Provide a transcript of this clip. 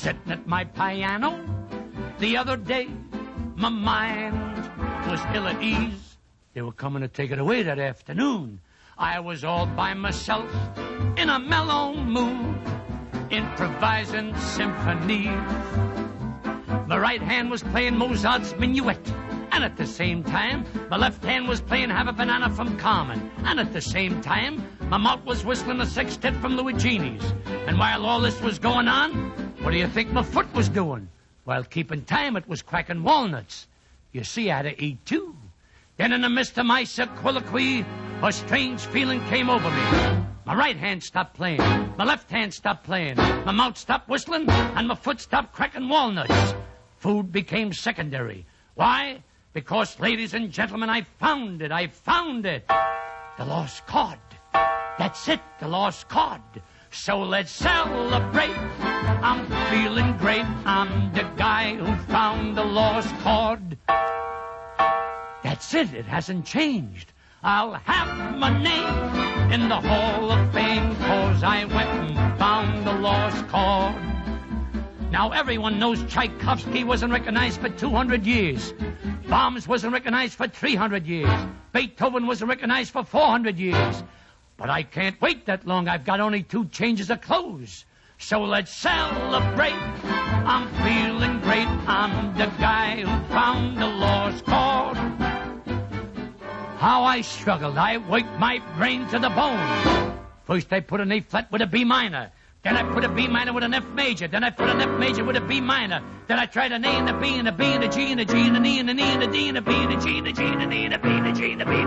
sitting at my piano the other day. My mind was ill at ease. They were coming to take it away that afternoon. I was all by myself in a mellow mood, improvising symphonies. My right hand was playing Mozart's Minuet, and at the same time, my left hand was playing Have a Banana from Carmen, and at the same time, my mouth was whistling a sextet from Luigini's. And while all this was going on, what do you think my foot was doing? While keeping time, it was cracking walnuts. You see, I had to eat too. Then in the midst of my soliloquy, a strange feeling came over me. My right hand stopped playing. My left hand stopped playing. My mouth stopped whistling, and my foot stopped cracking walnuts. Food became secondary. Why? Because, ladies and gentlemen, I found it. I found it. The lost cod. That's it, the lost cod. So let's celebrate. I'm feeling great. I'm the guy who found the lost cod. That's it. It hasn't changed. I'll have my name in the Hall of Fame, 'cause I went and found the lost cod. Now, everyone knows Tchaikovsky wasn't recognized for 200 years. Brahms wasn't recognized for 300 years. Beethoven wasn't recognized for 400 years. But I can't wait that long. I've got only 2 changes of clothes. So let's celebrate. I'm feeling great. I'm the guy who found the lost cod. How I struggled. I worked my brain to the bone. First I put an A flat with a B minor. Then I put a B minor with an F major. Then I put an F major with a B minor. Then I tried an A and a B and a B and a G and a G and an E and an E and a D and a B and a G and a G and an E and a B and a G and a B.